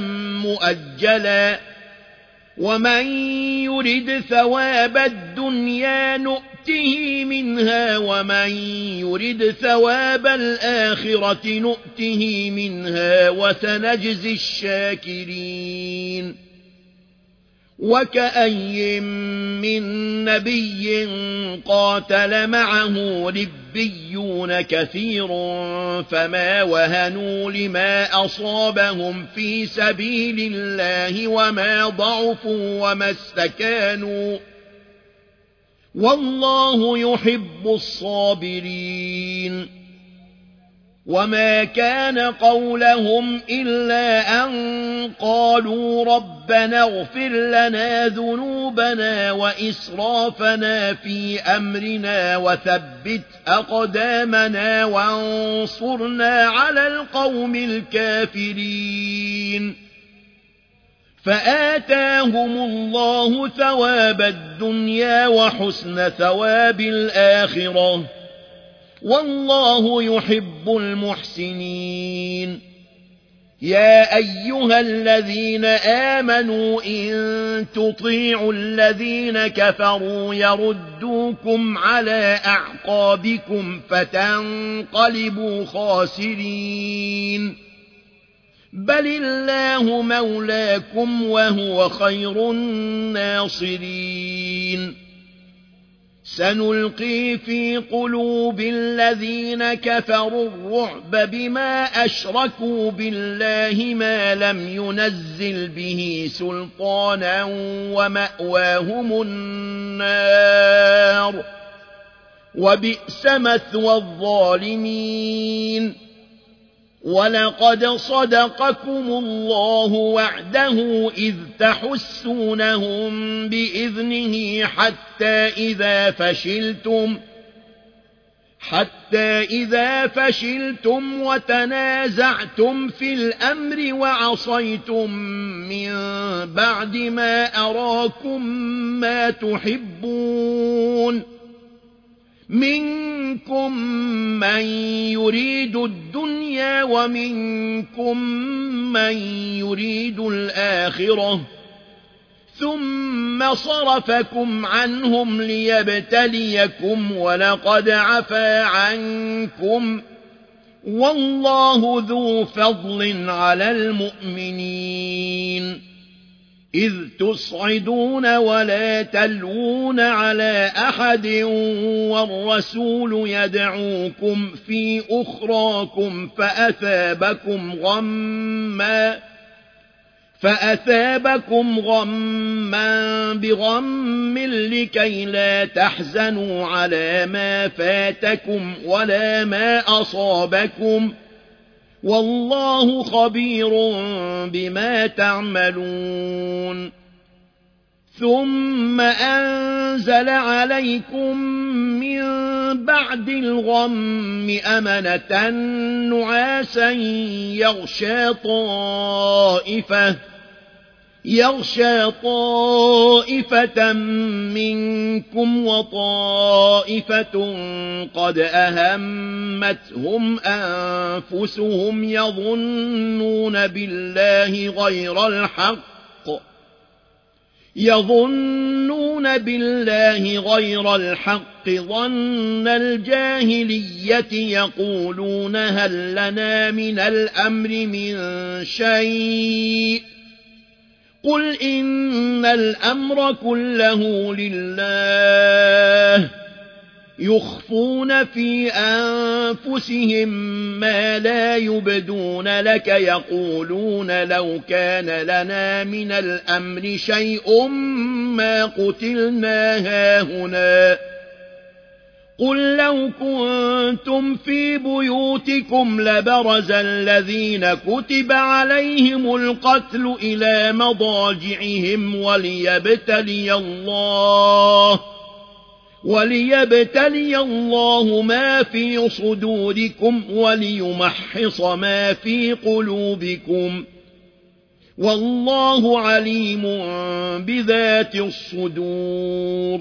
Speaker 1: مؤجلا ومن يرد ثواب الدنيا نؤته نؤته منها ومن يرد ثواب الآخرة نؤته منها وسنجزي الشاكرين وكأي من نبي قاتل معه ربيون كثير فما وهنوا لما أصابهم في سبيل الله وما ضعفوا وما استكانوا والله يحب الصابرين وما كان قولهم إلا أن قالوا ربنا اغفر لنا ذنوبنا وإسرافنا في أمرنا وثبت أقدامنا وانصرنا على القوم الكافرين فآتاهم الله ثواب الدنيا وحسن ثواب الآخرة والله يحب المحسنين يا أيها الذين آمنوا إن تطيعوا الذين كفروا يردوكم على أعقابكم فتنقلبوا خاسرين بل الله مولاكم وهو خير الناصرين سنلقي في قلوب الذين كفروا الرعب بما أشركوا بالله ما لم ينزل به سلطانا ومأواهم النار وبئس مثوى الظالمين ولقد صدقكم الله وعده إذ تحسونهم بإذنه حتى إذا فشلتم حتى إذا فشلتم وتنازعتم في الأمر وعصيتم من بعد ما أراكم ما تحبون منكم من يريد الدنيا ومنكم من يريد الآخرة ثم صرفكم عنهم ليبتليكم ولقد عفا عنكم والله ذو فضل على المؤمنين إذ تصعدون ولا تلوون على أحد والرسول يدعوكم في أخراكم فأثابكم غما فأثابكم غما بغم لكي لا تحزنوا على ما فاتكم ولا ما أصابكم والله خبير بما تعملون ثم أنزل عليكم من بعد الغم أمنة نعاسا يغشى طائفة يغشى طائفة منكم وطائفة قد أهمتهم أنفسهم يظنون بالله غير الحق يظنون بالله غير الحق ظن الجاهلية يقولون هل لنا من الأمر من شيء قل إن الأمر كله لله يخفون في أنفسهم ما لا يبدون لك يقولون لو كان لنا من الأمر شيء ما قتلنا هاهنا قل لو كنتم في بيوتكم لبرز الذين كتب عليهم القتل إلى مضاجعهم وليبتلي الله وليبتلي الله ما في صدوركم وليمحص ما في قلوبكم والله عليم بذات الصدور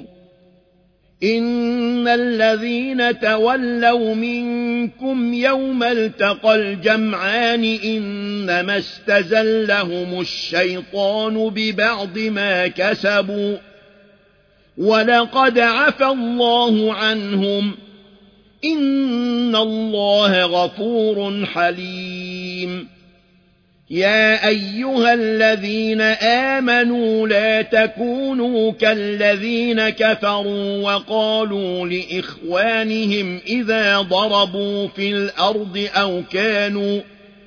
Speaker 1: إن الذين تولوا منكم يوم التقى الجمعان إنما استزلهم الشيطان ببعض ما كسبوا ولقد عفى الله عنهم إن الله غفور حليم يا أيها الذين آمنوا لا تكونوا كالذين كفروا وقالوا لإخوانهم إذا ضربوا في الأرض أو كانوا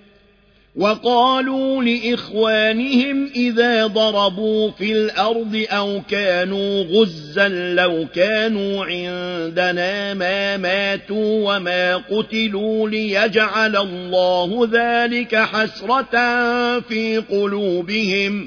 Speaker 1: وقالوا لإخوانهم إذا ضربوا في الأرض أو كانوا غزا لو كانوا عندنا ما ماتوا وما قتلوا ليجعل الله ذلك حسرة في قلوبهم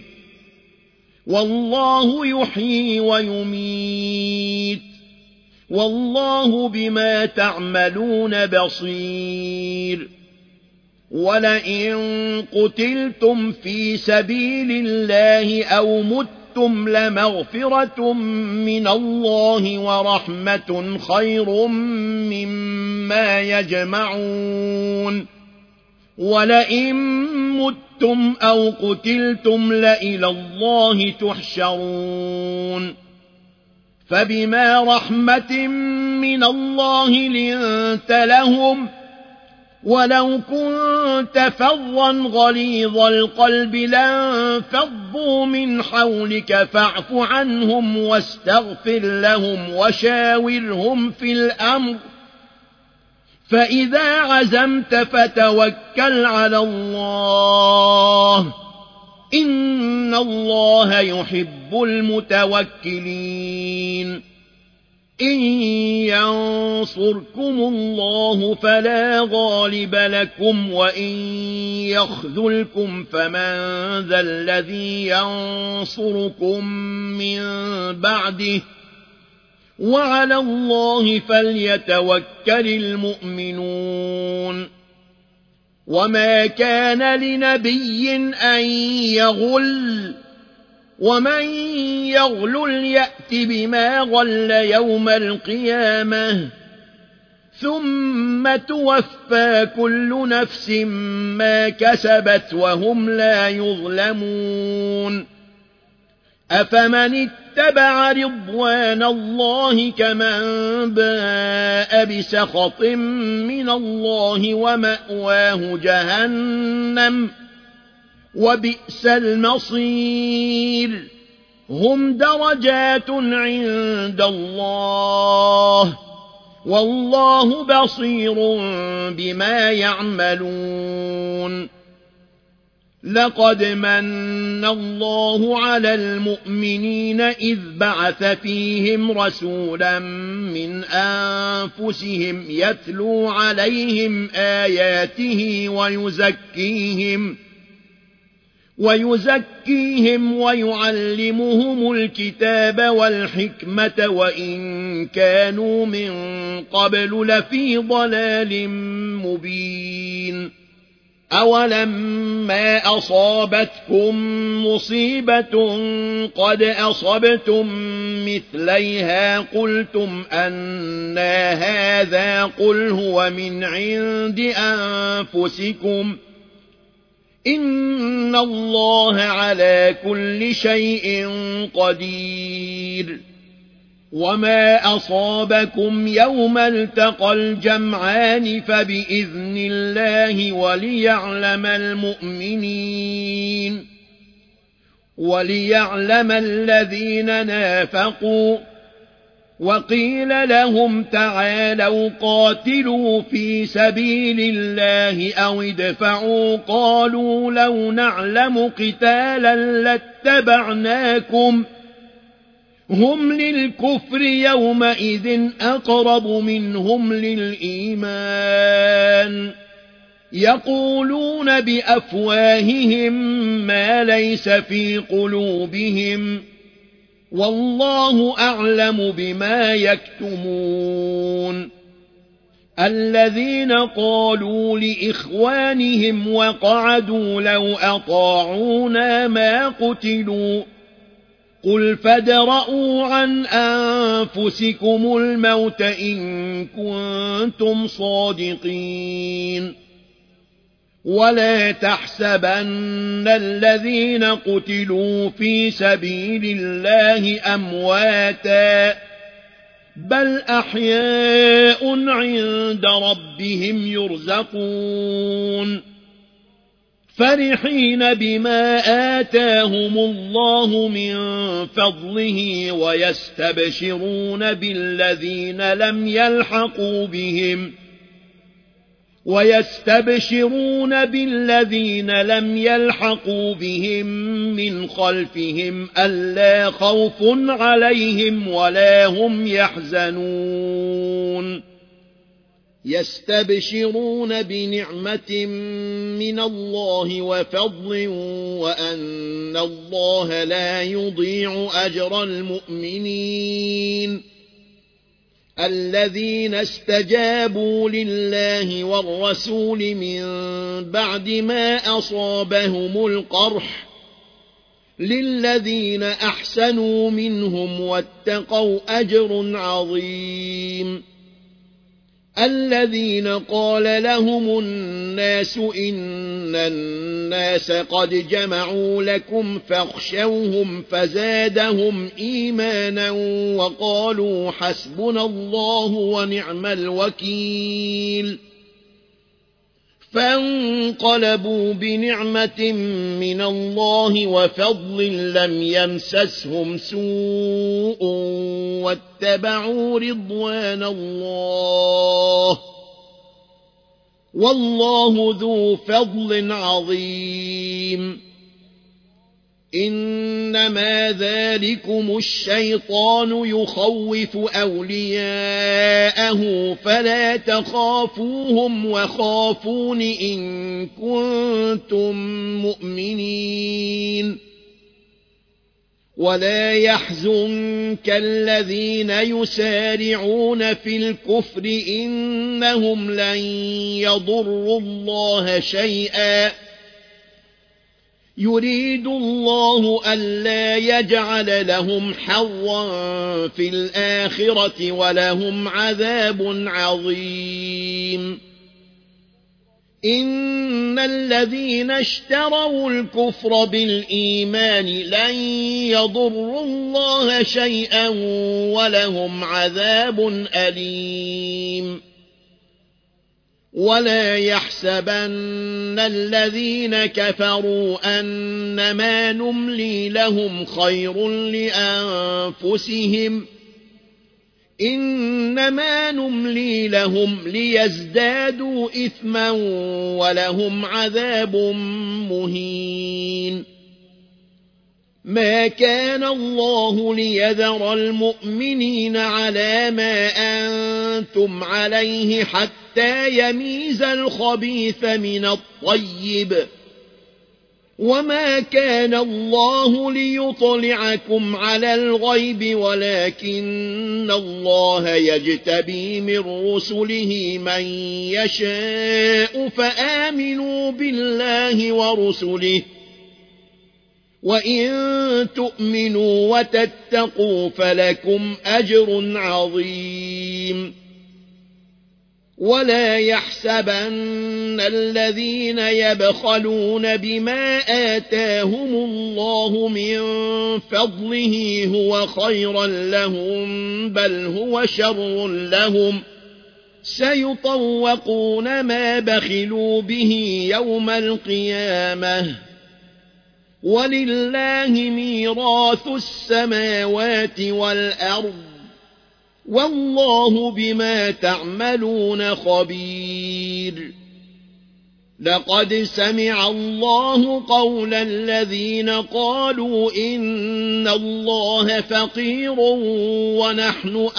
Speaker 1: والله يحيي ويميت والله بما تعملون بصير ولئن قتلتم في سبيل الله أو متم لمغفرة من الله ورحمة خير مما يجمعون ولئن متم أو قتلتم لإلى الله تحشرون فبما رحمة من الله لنت لهم ولو كنت فظا غليظ القلب لانفضوا من حولك فاعف عنهم واستغفر لهم وشاورهم في الأمر فإذا عزمت فتوكل على الله إن الله يحب المتوكلين إن ينصركم الله فلا غالب لكم وإن يخذلكم فمن ذا الذي ينصركم من بعده وعلى الله فليتوكل المؤمنون وما كان لنبي أن يغل ومن يغلل يأت بما غل يوم القيامة ثم توفى كل نفس ما كسبت وهم لا يظلمون أفمن اتبع رضوان الله كمن باء بسخط من الله ومأواه جهنم وبئس المصير هم درجات عند الله والله بصير بما يعملون لقد من الله على المؤمنين إذ بعث فيهم رسولا من أنفسهم يتلو عليهم آياته ويزكيهم ويزكيهم ويعلمهم الكتاب والحكمة وإن كانوا من قبل لفي ضلال مبين أولما أصابتكم مصيبة قد أصبتم مثليها قلتم أنى هذا قل هو من عند أنفسكم إن الله على كل شيء قدير وما أصابكم يوم التقى الجمعان فبإذن الله وليعلم المؤمنين وليعلم الذين نافقوا وقيل لهم تعالوا قاتلوا في سبيل الله أو ادفعوا قالوا لو نعلم قتالا لاتبعناكم هم للكفر يومئذ أقرب منهم للإيمان يقولون بأفواههم ما ليس في قلوبهم والله أعلم بما يكتمون الذين قالوا لإخوانهم وقعدوا لو أطاعونا ما قتلوا قل فادرءوا عن أنفسكم الموت إن كنتم صادقين ولا تحسبن الذين قتلوا في سبيل الله أمواتا بل أحياء عند ربهم يرزقون فرحين بما آتاهم الله من فضله ويستبشرون بالذين لم يلحقوا بهم ويستبشرون بالذين لم يلحقوا بهم من خلفهم ألا خوف عليهم ولا هم يحزنون يستبشرون بنعمة من الله وفضل وأن الله لا يضيع أجر المؤمنين الذين استجابوا لله والرسول من بعد ما أصابهم القرح للذين أحسنوا منهم واتقوا أجر عظيم الذين قال لهم الناس إن الناس قد جمعوا لكم فاخشوهم فزادهم إيمانا وقالوا حسبنا الله ونعم الوكيل فانقلبوا بنعمة من الله وفضل لم يمسسهم سوء واتبعوا رضوان الله والله ذو فضل عظيم إنما ذلكم الشيطان يخوف أولياءه فلا تخافوهم وخافون إن كنتم مؤمنين ولا يحزنك الذين يسارعون في الكفر إنهم لن يضروا الله شيئا يريد الله ألا يجعل لهم حظا في الآخرة ولهم عذاب عظيم إن الذين اشتروا الكفر بالإيمان لن يضروا الله شيئا ولهم عذاب أليم ولا يحسبن الذين كفروا أنما نملي لهم خير لأنفسهم إنما نملي لهم ليزدادوا إثما ولهم عذاب مهين ما كان الله ليذر المؤمنين على ما أنتم عليه حتى يميز الخبيث من الطيب وما كان الله ليطلعكم على الغيب ولكن الله يجتبي من رسله من يشاء فآمنوا بالله ورسله وإن تؤمنوا وتتقوا فلكم أجر عظيم ولا يحسبن الذين يبخلون بما آتاهم الله من فضله هو خيرا لهم بل هو شر لهم سيطوقون ما بخلوا به يوم القيامة ولله ميراث السماوات والأرض والله بما تعملون خبير لقد سمع الله قول الذين قالوا إن الله فقير ونحن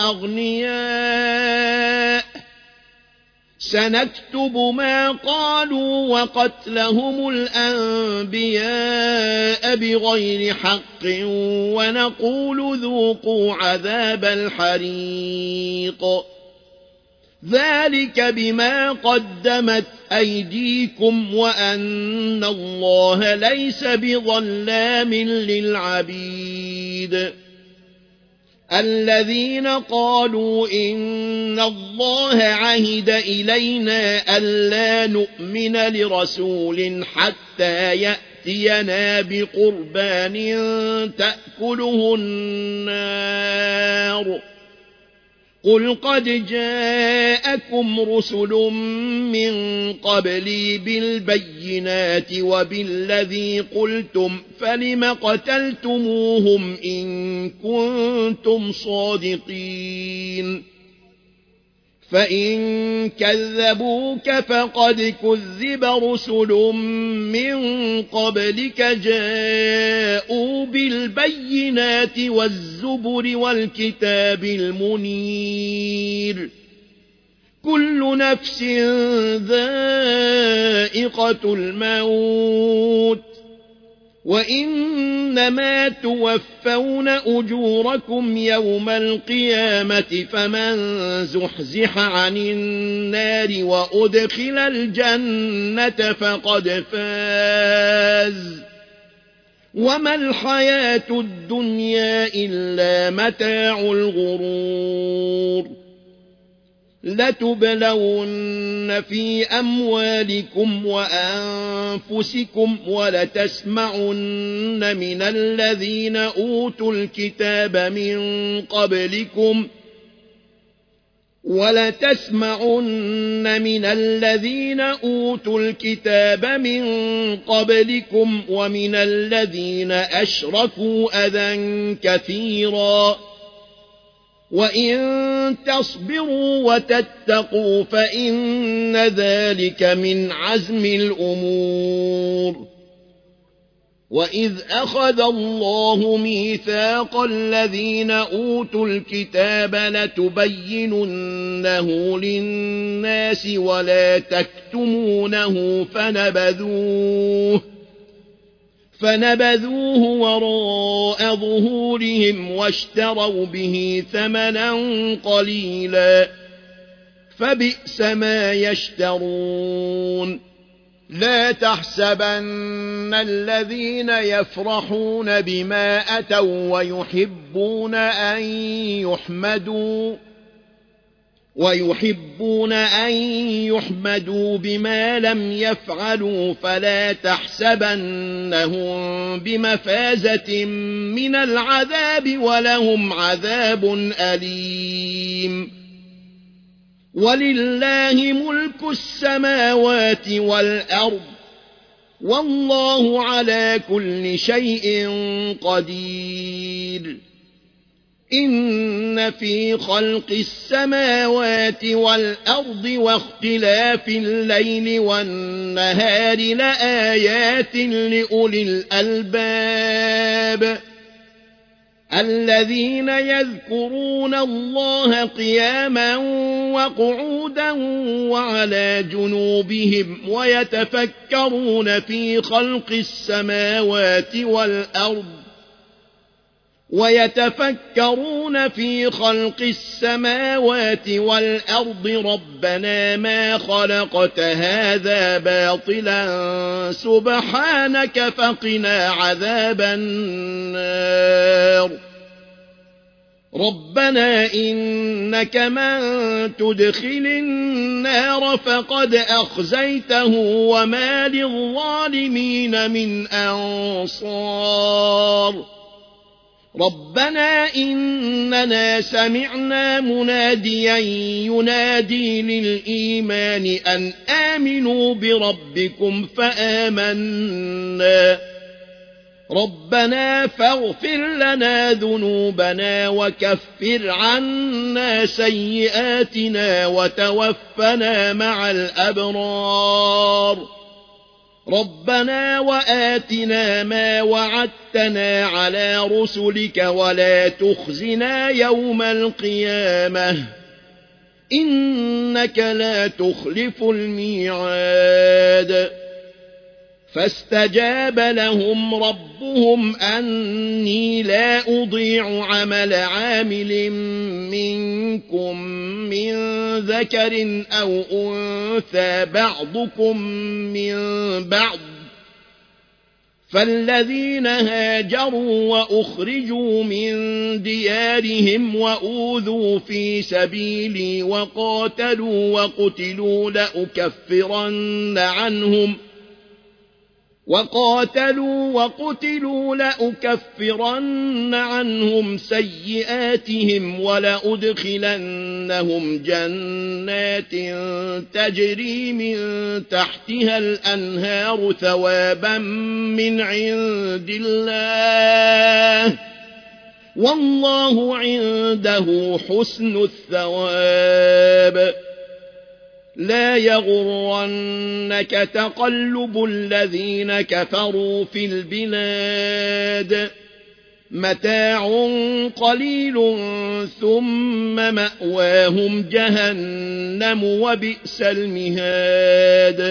Speaker 1: أغنياء سنكتب ما قالوا وقتلهم الأنبياء بغير حق ونقول ذوقوا عذاب الحريق ذلك بما قدمت أيديكم وأن الله ليس بظلام للعبيد الذين قالوا إن الله عهد إلينا ألا نؤمن لرسول حتى يأتينا بقربان تأكله النار قل قد جاءكم رسل من قبلي بالبينات وبالذي قلتم فلم قتلتموهم إن كنتم صادقين فإن كذبوك فقد كذب رسل من قبلك جاءوا بالبينات والزبر والكتاب المنير كل نفس ذائقة الموت وإنما توفون أجوركم يوم القيامة فمن زحزح عن النار وأدخل الجنة فقد فاز وما الحياة الدنيا إلا متاع الغرور لتبلون في أموالكم وأنفسكم ولتسمعن من الذين أوتوا الكتاب من قبلكم ولتسمعن من الذين أوتوا الكتاب من قبلكم ومن الذين أشركوا أذى كثيرا وإن تصبروا وتتقوا فإن ذلك من عزم الأمور وإذ أخذ الله ميثاق الذين أوتوا الكتاب لتبيننه للناس ولا تكتمونه فنبذوه فنبذوه وراء ظهورهم واشتروا به ثمنا قليلا فبئس ما يشترون لا تحسبن الذين يفرحون بما أتوا ويحبون أن يحمدوا ويحبون أن يحمدوا بما لم يفعلوا فلا تحسبنهم بمفازة من العذاب ولهم عذاب أليم ولله ملك السماوات والأرض والله على كل شيء قدير إن في خلق السماوات والأرض واختلاف الليل والنهار لآيات لأولي الألباب الذين يذكرون الله قياما وقعودا وعلى جنوبهم ويتفكرون في خلق السماوات والأرض ويتفكرون في خلق السماوات والأرض ربنا ما خلقت هذا باطلا سبحانك فقنا عذاب النار ربنا إنك من تدخل النار فقد أخزيته وما للظالمين من أنصار ربنا إننا سمعنا مناديا ينادي للإيمان أن آمنوا بربكم فآمنا ربنا فاغفر لنا ذنوبنا وكفر عنا سيئاتنا وتوفنا مع الأبرار ربنا وآتنا ما وعدتنا على رسلك ولا تخزنا يوم القيامة إنك لا تخلف الميعاد فاستجاب لهم ربهم أني لا أضيع عمل عامل منكم من ذكر أو أنثى بعضكم من بعض فالذين هاجروا وأخرجوا من ديارهم وأوذوا في سبيلي وقاتلوا وقتلوا لأكفرن عنهم وقاتلوا وقتلوا لأكفرن عنهم سيئاتهم ولأدخلنهم جنات تجري من تحتها الأنهار ثوابا من عند الله والله عنده حسن الثواب لا يغرنك تقلب الذين كفروا في البلاد متاع قليل ثم مأواهم جهنم وبئس المهاد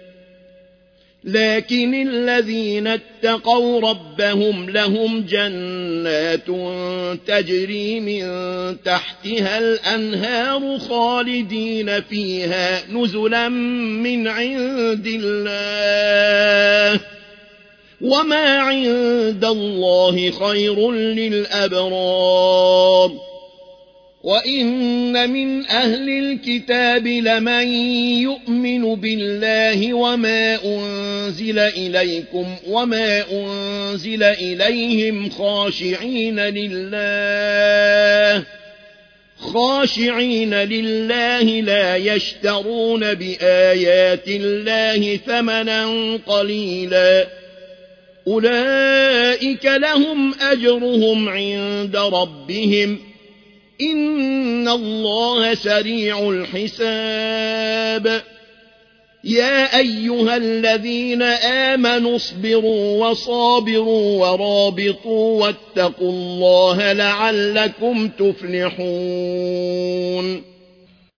Speaker 1: لكن الذين اتقوا ربهم لهم جنات تجري من تحتها الأنهار خالدين فيها نزلا من عند الله وما عند الله خير للأبرار وإن من أهل الكتاب لمن يؤمن بالله وما أنزل إليكم وما أنزل إليهم خاشعين لله خاشعين لله لا يشترون بآيات الله ثمنا قليلا أولئك لهم أجرهم عند ربهم إن الله سريع الحساب يا أيها الذين آمنوا اصبروا وصابروا ورابطوا واتقوا الله لعلكم تفلحون